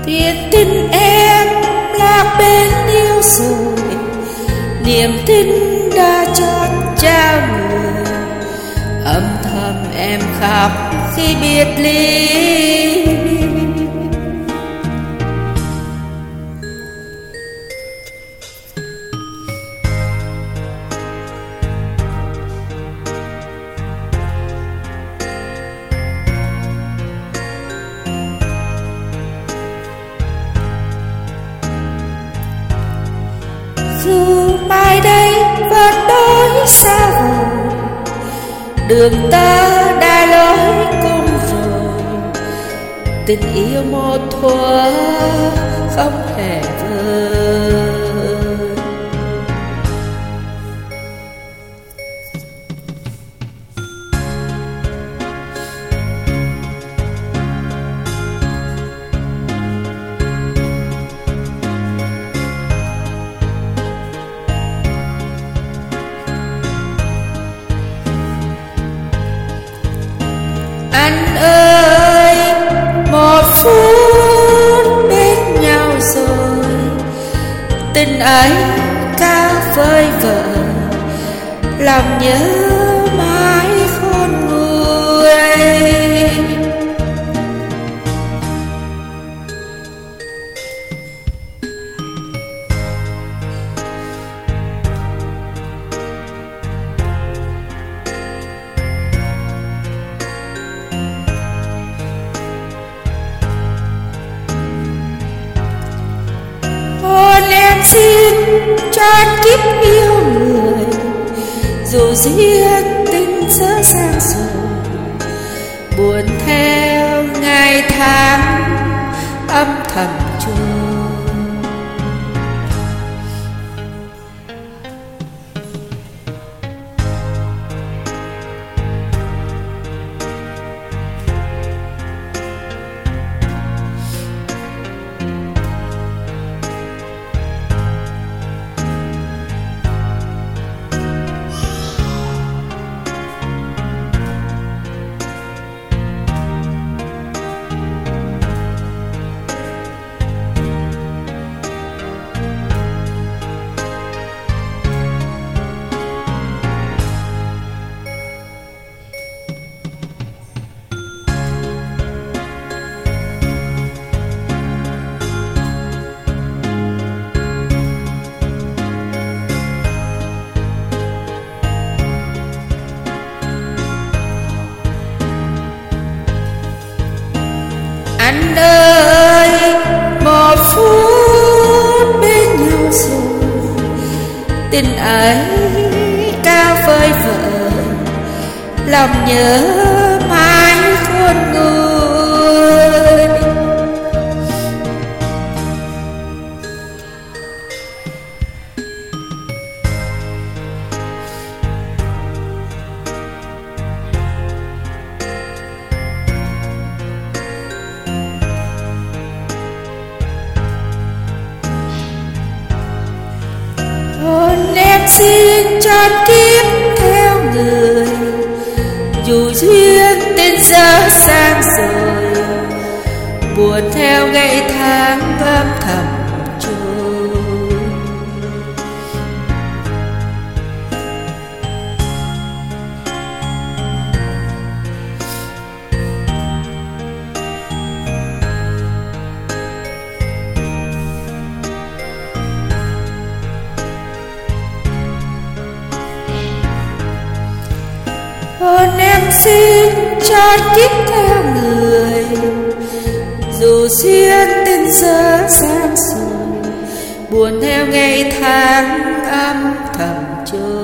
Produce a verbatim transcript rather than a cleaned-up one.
biết tin em lạc bên yêu rồi, niềm tin đã chót trao người. Âm thầm em khóc khi biệt ly, dù mai đây vẫn đôi xa vời, đường ta đã lối cùng rồi. Tình yêu một thuở không hề vơi. Anh ơi, một phút bên nhau rồi, tình ấy cao vời vợi, lòng nhớ mãi khôn nguôi. Em xin cho kiếp yêu người, dù duyên tình dở dang rồi, buồn theo ngày tháng âm thầm trôi. Anh ơi, một phút bên nhau rồi, tình ấy cao vời vợi, lòng nhớ mãi khôn nguôi. Em xin cho kiếp theo người, dù duyên tình dở dang rồi, buồn theo ngày tháng âm thầm trôi. Hôn em xin cho kiếp theo người, dù duyên tình dở dang rồi, buồn theo ngày tháng âm thầm trôi.